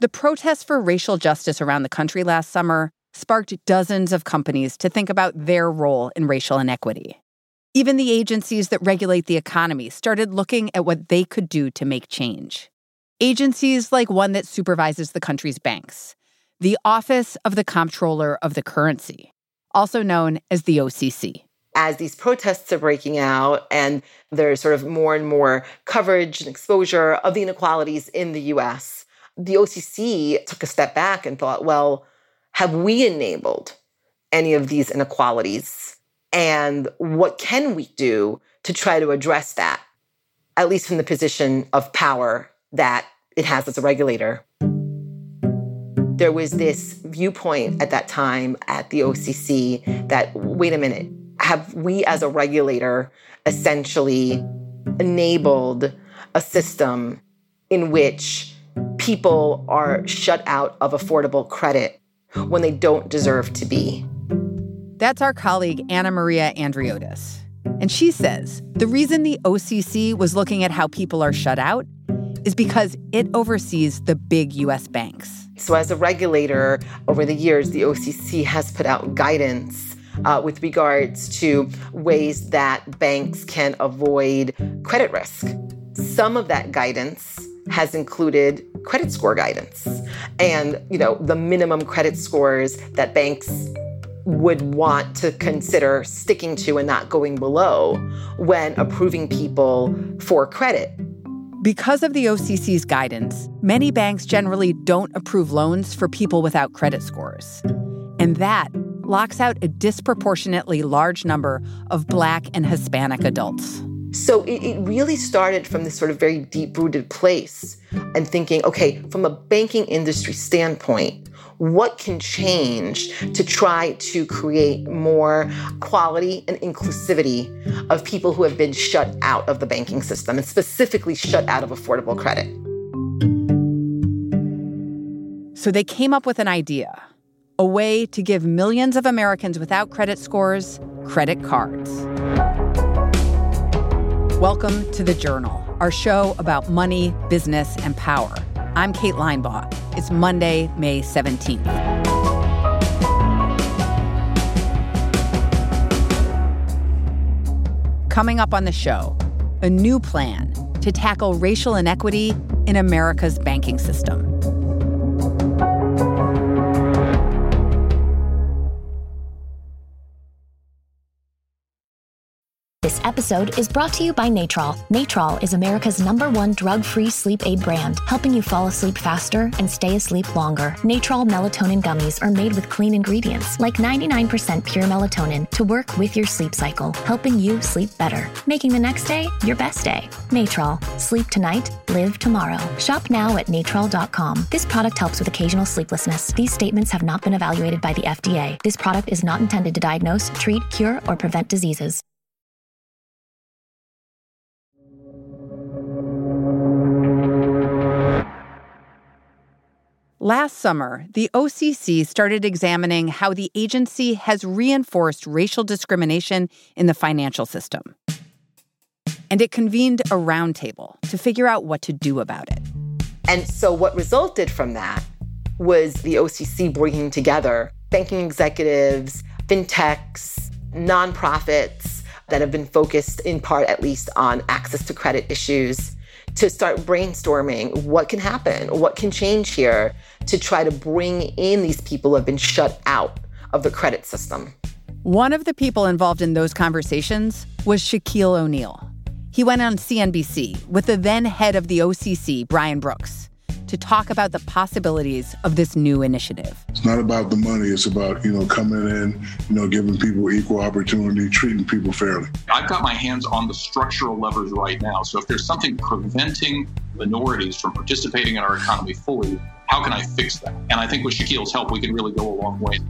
The protests for racial justice around the country last summer sparked dozens of companies to think about their role in racial inequity. Even the agencies that regulate the economy started looking at what they could do to make change. Agencies like one that supervises the country's banks, the Office of the Comptroller of the Currency, also known as the OCC. As these protests are breaking out and there's sort of more and more coverage and exposure of the inequalities in the U.S., the OCC took a step back and thought, well, have we enabled any of these inequalities? And what can we do to try to address that, at least from the position of power that it has as a regulator? There was this viewpoint at that time at the OCC that, wait a minute, have we as a regulator essentially enabled a system in which people are shut out of affordable credit when they don't deserve to be? That's our colleague Anna Maria Andriotis. And she says the reason the OCC was looking at how people are shut out is because it oversees the big U.S. banks. So as a regulator, over the years, the OCC has put out guidance with regards to ways that banks can avoid credit risk. Some of that guidance has included credit score guidance and, the minimum credit scores that banks would want to consider sticking to and not going below when approving people for credit. Because of the OCC's guidance, many banks generally don't approve loans for people without credit scores. And that locks out a disproportionately large number of Black and Hispanic adults. So it really started from this sort of very deep-rooted place and thinking, okay, from a banking industry standpoint, what can change to try to create more quality and inclusivity of people who have been shut out of the banking system and specifically shut out of affordable credit? So they came up with an idea, a way to give millions of Americans without credit scores credit cards. Welcome to The Journal, our show about money, business, and power. I'm Kate Linebaugh. It's Monday, May 17th. Coming up on the show, a new plan to tackle racial inequity in America's banking system. This episode is brought to you by Natrol. Natrol is America's #1 drug-free sleep aid brand, helping you fall asleep faster and stay asleep longer. Natrol melatonin gummies are made with clean ingredients, like 99% pure melatonin, to work with your sleep cycle, helping you sleep better, making the next day your best day. Natrol. Sleep tonight, live tomorrow. Shop now at natrol.com. This product helps with occasional sleeplessness. These statements have not been evaluated by the FDA. This product is not intended to diagnose, treat, cure, or prevent diseases. Last summer, the OCC started examining how the agency has reinforced racial discrimination in the financial system. And it convened a roundtable to figure out what to do about it. And so what resulted from that was the OCC bringing together banking executives, fintechs, nonprofits that have been focused in part at least on access to credit issues to start brainstorming what can happen, what can change here to try to bring in these people who have been shut out of the credit system. One of the people involved in those conversations was Shaquille O'Neal. He went on CNBC with the then head of the OCC, Brian Brooks, to talk about the possibilities of this new initiative. It's not about the money. It's about, coming in, giving people equal opportunity, treating people fairly. I've got my hands on the structural levers right now. So if there's something preventing minorities from participating in our economy fully, how can I fix that? And I think with Shaquille's help, we can really go a long way.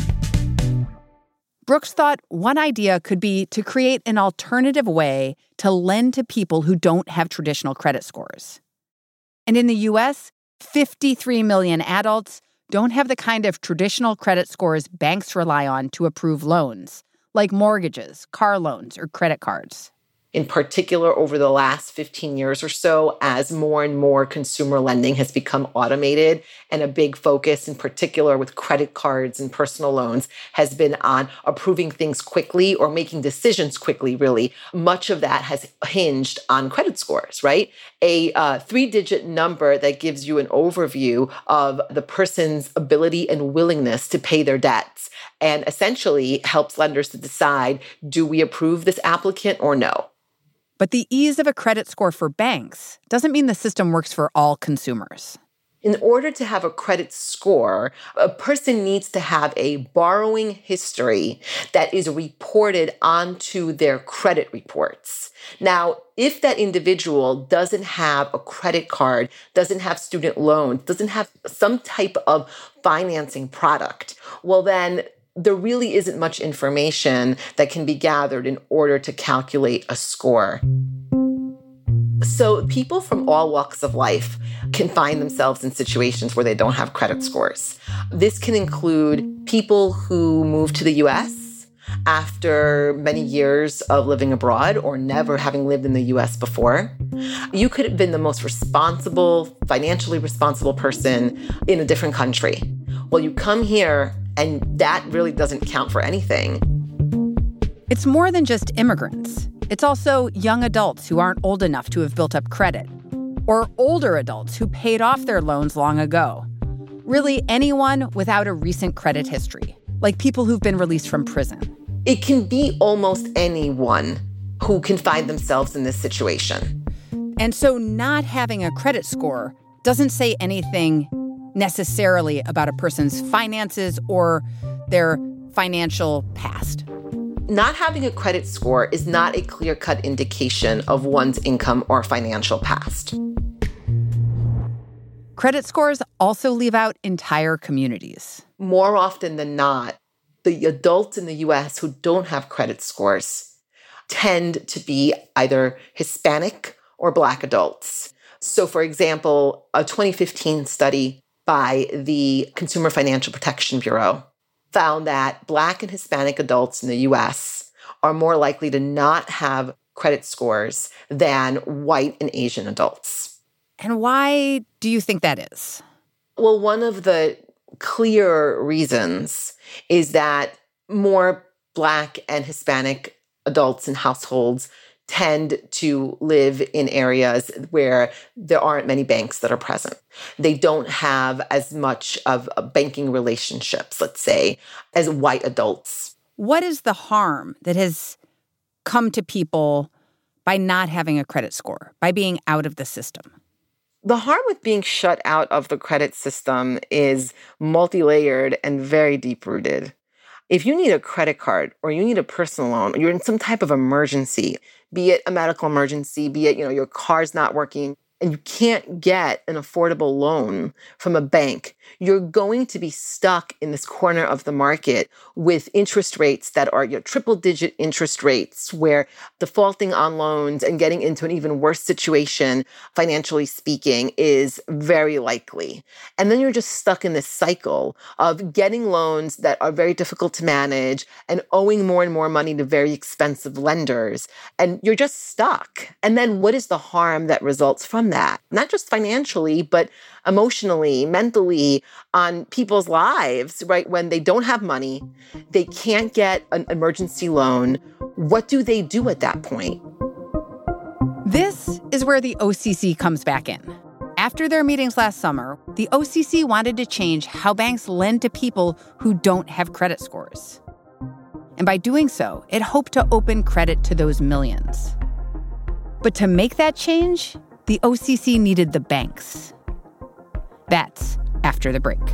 Brooks thought one idea could be to create an alternative way to lend to people who don't have traditional credit scores. And in the U.S., 53 million adults don't have the kind of traditional credit scores banks rely on to approve loans, like mortgages, car loans, or credit cards. in particular over the last 15 years or so, as more and more consumer lending has become automated, and a big focus in particular with credit cards and personal loans has been on approving things quickly or making decisions quickly, really. Much of that has hinged on credit scores, right? A 3-digit number that gives you an overview of the person's ability and willingness to pay their debts, and essentially helps lenders to decide, do we approve this applicant or no? But the ease of a credit score for banks doesn't mean the system works for all consumers. In order to have a credit score, a person needs to have a borrowing history that is reported onto their credit reports. Now, if that individual doesn't have a credit card, doesn't have student loans, doesn't have some type of financing product, well then there really isn't much information that can be gathered in order to calculate a score. So people from all walks of life can find themselves in situations where they don't have credit scores. This can include people who move to the US after many years of living abroad or never having lived in the US before. You could have been the most responsible, financially responsible person in a different country. Well, you come here and that really doesn't count for anything. It's more than just immigrants. It's also young adults who aren't old enough to have built up credit, or older adults who paid off their loans long ago. Really, anyone without a recent credit history, like people who've been released from prison. It can be almost anyone who can find themselves in this situation. And so not having a credit score doesn't say anything necessarily about a person's finances or their financial past. Not having a credit score is not a clear-cut indication of one's income or financial past. Credit scores also leave out entire communities. More often than not, the adults in the U.S. who don't have credit scores tend to be either Hispanic or Black adults. So, for example, a 2015 study by the Consumer Financial Protection Bureau found that Black and Hispanic adults in the U.S. are more likely to not have credit scores than white and Asian adults. And why do you think that is? Well, one of the clear reasons is that more Black and Hispanic adults in households tend to live in areas where there aren't many banks that are present. They don't have as much of banking relationships, let's say, as white adults. What is the harm that has come to people by not having a credit score, by being out of the system? The harm with being shut out of the credit system is multi-layered and very deep-rooted. If you need a credit card or you need a personal loan, or you're in some type of emergency, be it a medical emergency, be it, your car's not working, and you can't get an affordable loan from a bank, you're going to be stuck in this corner of the market with interest rates that are triple-digit interest rates, where defaulting on loans and getting into an even worse situation, financially speaking, is very likely. And then you're just stuck in this cycle of getting loans that are very difficult to manage and owing more and more money to very expensive lenders. And you're just stuck. And then what is the harm that results from that? Not just financially, but emotionally, mentally, on people's lives, right? When they don't have money, they can't get an emergency loan. What do they do at that point? This is where the OCC comes back in. After their meetings last summer, the OCC wanted to change how banks lend to people who don't have credit scores. And by doing so, it hoped to open credit to those millions. But to make that change, the OCC needed the banks. That's after the break.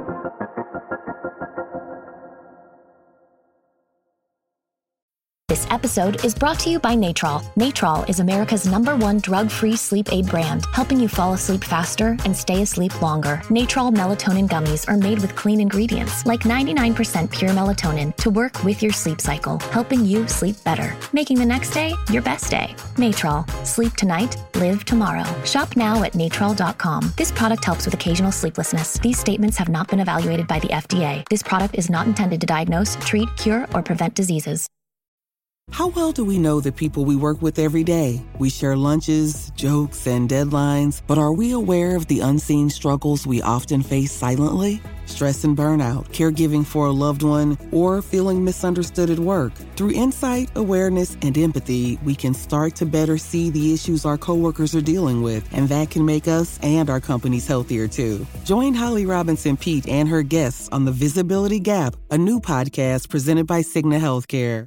This episode is brought to you by Natrol. Natrol is America's #1 drug-free sleep aid brand, helping you fall asleep faster and stay asleep longer. Natrol melatonin gummies are made with clean ingredients, like 99% pure melatonin, to work with your sleep cycle, helping you sleep better, making the next day your best day. Natrol. Sleep tonight, live tomorrow. Shop now at natrol.com. This product helps with occasional sleeplessness. These statements have not been evaluated by the FDA. This product is not intended to diagnose, treat, cure, or prevent diseases. How well do we know the people we work with every day? We share lunches, jokes, and deadlines, but are we aware of the unseen struggles we often face silently? Stress and burnout, caregiving for a loved one, or feeling misunderstood at work. Through insight, awareness, and empathy, we can start to better see the issues our coworkers are dealing with, and that can make us and our companies healthier too. Join Holly Robinson Peete and her guests on The Visibility Gap, a new podcast presented by Cigna Healthcare.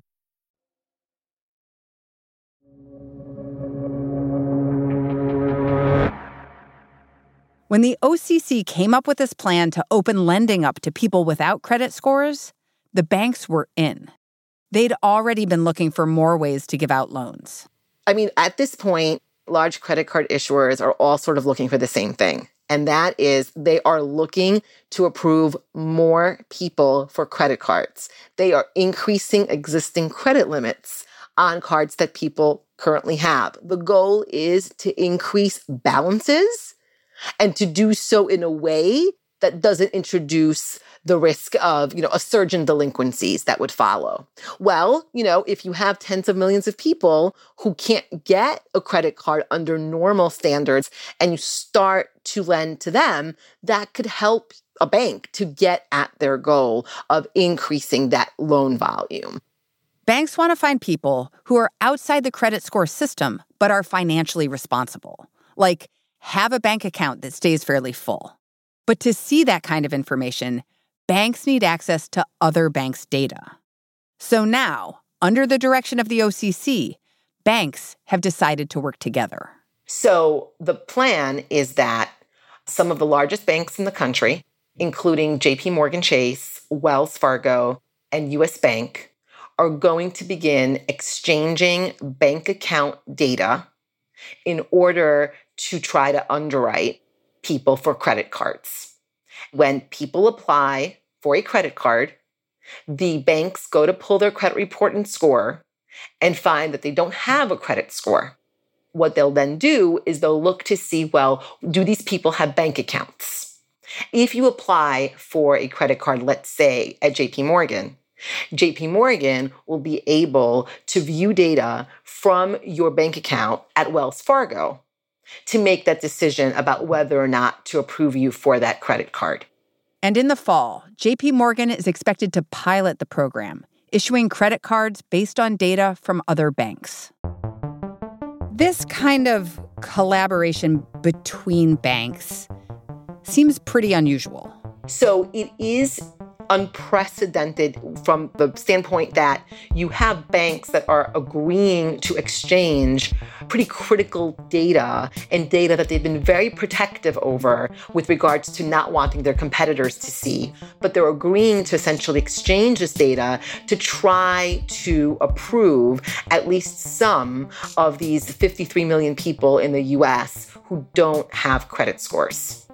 When the OCC came up with this plan to open lending up to people without credit scores, the banks were in. They'd already been looking for more ways to give out loans. I mean, at this point, large credit card issuers are all sort of looking for the same thing. And that is they are looking to approve more people for credit cards. They are increasing existing credit limits on cards that people currently have. The goal is to increase balances and to do so in a way that doesn't introduce the risk of, a surge in delinquencies that would follow. Well, if you have tens of millions of people who can't get a credit card under normal standards and you start to lend to them, that could help a bank to get at their goal of increasing that loan volume. Banks want to find people who are outside the credit score system but are financially responsible, like have a bank account that stays fairly full. But to see that kind of information, banks need access to other banks' data. So now, under the direction of the OCC, banks have decided to work together. So the plan is that some of the largest banks in the country, including JP Morgan Chase, Wells Fargo, and US Bank, are going to begin exchanging bank account data in order to try to underwrite people for credit cards. When people apply for a credit card, the banks go to pull their credit report and score and find that they don't have a credit score. What they'll then do is they'll look to see, well, do these people have bank accounts? If you apply for a credit card, let's say at JP Morgan will be able to view data from your bank account at Wells Fargo to make that decision about whether or not to approve you for that credit card. And in the fall, JP Morgan is expected to pilot the program, issuing credit cards based on data from other banks. This kind of collaboration between banks seems pretty unusual. So it is unprecedented from the standpoint that you have banks that are agreeing to exchange pretty critical data and data that they've been very protective over with regards to not wanting their competitors to see. But they're agreeing to essentially exchange this data to try to approve at least some of these 53 million people in the US who don't have credit scores.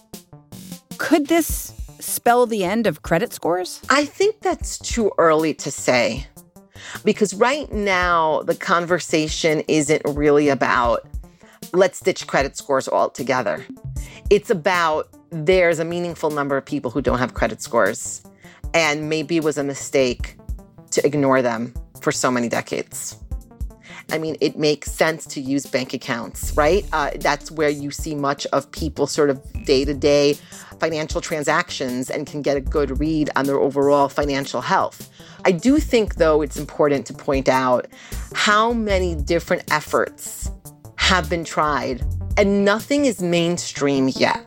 Could this spell the end of credit scores? I think that's too early to say. Because right now, the conversation isn't really about, let's ditch credit scores altogether. It's about, there's a meaningful number of people who don't have credit scores. And maybe it was a mistake to ignore them for so many decades. I mean, it makes sense to use bank accounts, right? That's where you see much of people's sort of day-to-day financial transactions and can get a good read on their overall financial health. I do think, though, it's important to point out how many different efforts have been tried, and nothing is mainstream yet.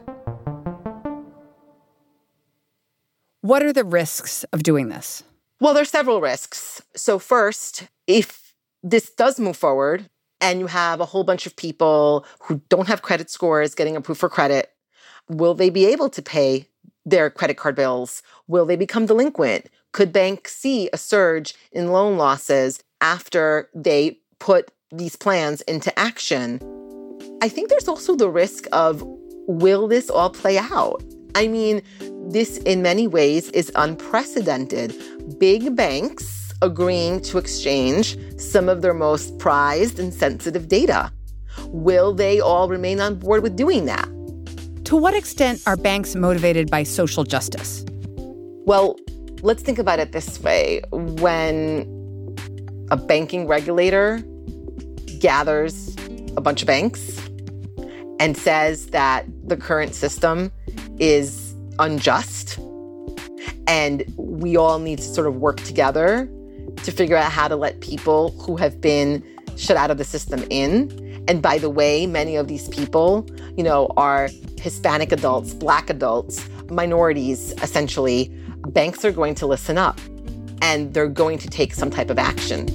What are the risks of doing this? Well, there's several risks. So first, if this does move forward and you have a whole bunch of people who don't have credit scores getting approved for credit, will they be able to pay their credit card bills? Will they become delinquent? Could banks see a surge in loan losses after they put these plans into action, I think there's also the risk of, will this all play out? I mean, this in many ways is unprecedented. Big banks agreeing to exchange some of their most prized and sensitive data. Will they all remain on board with doing that? To what extent are banks motivated by social justice? Well, let's think about it this way. When a banking regulator gathers a bunch of banks and says that the current system is unjust and we all need to sort of work together to figure out how to let people who have been shut out of the system in. And by the way, many of these people, are Hispanic adults, Black adults, minorities, essentially. Banks are going to listen up and they're going to take some type of action.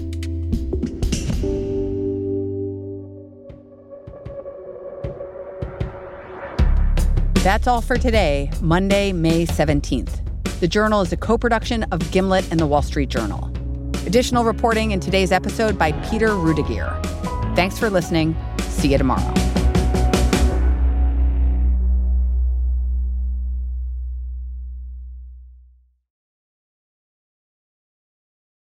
That's all for today, Monday, May 17th. The Journal is a co-production of Gimlet and The Wall Street Journal. Additional reporting in today's episode by Peter Rudiger. Thanks for listening. See you tomorrow.